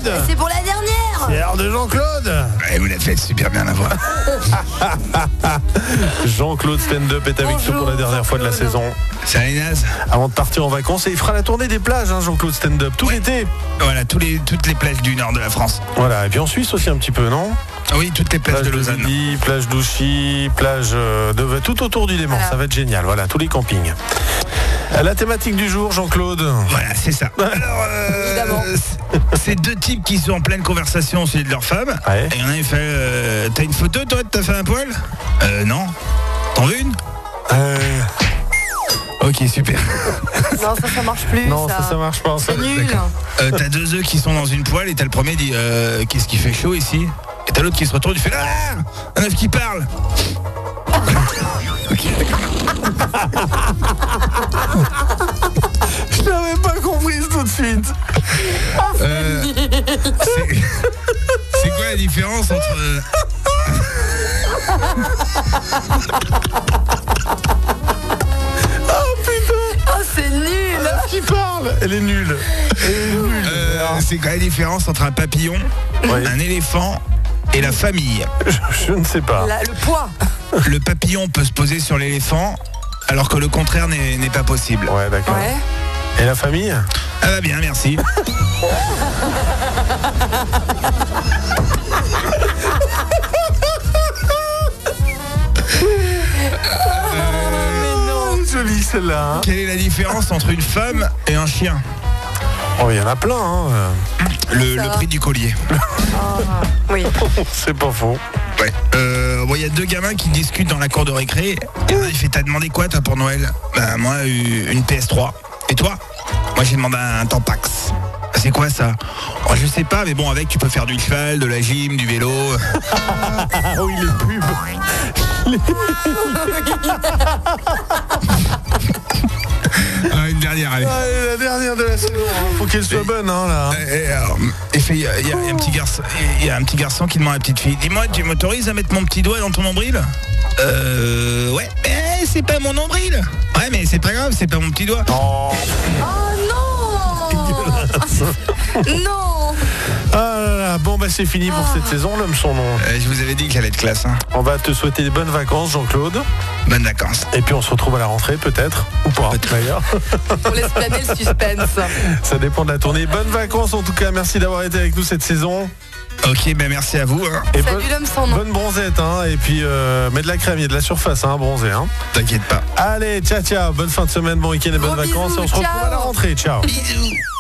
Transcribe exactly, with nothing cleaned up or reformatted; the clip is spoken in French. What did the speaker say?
Jean-Claude. C'est pour la dernière. C'est l'heure de Jean-Claude. Ouais, vous la faites super bien la voix. Jean-Claude Stand-Up est avec Bonjour, nous pour la dernière fois de la Jean-Claude. saison. Salut Naz. Avant de partir en vacances, et il fera la tournée des plages, hein, Jean-Claude Stand-Up, tout Ouais. l'été. Voilà, tous les, toutes les plages du nord de la France. Voilà, et puis en Suisse aussi un petit peu, non? Ah oui, toutes les plages Plage de de Lausanne. Villy, plage d'Ouchy, plage euh, de tout autour du Léman, Voilà. ça va être génial. Voilà, tous les campings. Euh, La thématique du jour, Jean-Claude. Voilà, c'est ça. Alors, euh, Évidemment. c'est- c'est deux types qui sont en pleine conversation au sujet de leur femme. Ouais. Et il y en a, il fait euh, t'as une photo, toi, de ta femme à poil? Euh, non. T'en veux une? Euh, Ok, super. Non, ça, ça marche plus. non, ça, ça marche pas. ça. C'est nul. Euh, t'as deux œufs qui sont dans une poêle et t'as le premier qui dit euh, qu'est-ce qui fait chaud ici? Et t'as l'autre qui se retourne, il fait ah, un œuf qui parle. Ok. Je n'avais pas compris tout de suite. Euh, c'est c'est quoi la différence entre euh, Oh, c'est nul. Qui parle? Elle est nulle. Elle est nulle. euh, c'est quoi la différence entre un papillon, Ouais. un éléphant et la famille? Je, je ne sais pas. La- le poids. Le papillon peut se poser sur l'éléphant, alors que le contraire n'est n'est pas possible. Ouais, d'accord. Ouais. Et la famille? Ah bah bien, merci. Mais non. Jolie celle-là. Hein. Quelle est la différence entre une femme et un chien? Oh, il y en a plein. Hein. Le, Ça le va. prix du collier. Oui. C'est pas faux. Ouais. Euh, bon, il y a deux gamins qui discutent dans la cour de récré. Et un, il fait t'as demandé quoi toi pour Noël? Bah moi euh, une P S trois. Et toi? Moi j'ai demandé un Tampax. C'est quoi ça? Oh, je sais pas, mais bon, avec tu peux faire du cheval, de la gym, du vélo. Ah oui, les pubs. Ah, une dernière, allez. Allez, la dernière de la saison. hein. Faut qu'elle soit bonne, hein, là. Et, et alors, et fait, il y, a- il y a un petit garçon, il y a un petit garçon qui demande à la petite fille, dis-moi, tu m'autorises à mettre mon petit doigt dans ton nombril? Euh, ouais, mais c'est pas mon nombril. Ouais, mais c'est pas grave, c'est pas mon petit doigt. Oh. Oh non. Non. Ah là là. Bon, bah c'est fini pour cette saison. L'homme son nom. Euh, je vous avais dit que j'allais être classe, hein. On va te souhaiter de bonnes vacances, Jean-Claude. Bonnes vacances. Et puis on se retrouve à la rentrée, peut-être. Ou pas, d'ailleurs. On laisse planer le suspense. Ça dépend de la tournée. Bonnes vacances, en tout cas. Merci d'avoir été avec nous cette saison. Ok, ben merci à vous, hein. Et Salut bonne, l'homme sans nom. bonne bronzette, hein. Et puis, euh, mets de la crème, il y a de la surface, hein, bronzé, hein. T'inquiète pas. Allez, ciao, ciao. Bonne fin de semaine, bon week-end et bonnes Gros vacances. bisous, Et on se retrouve ciao. à la rentrée. Ciao. Bisous.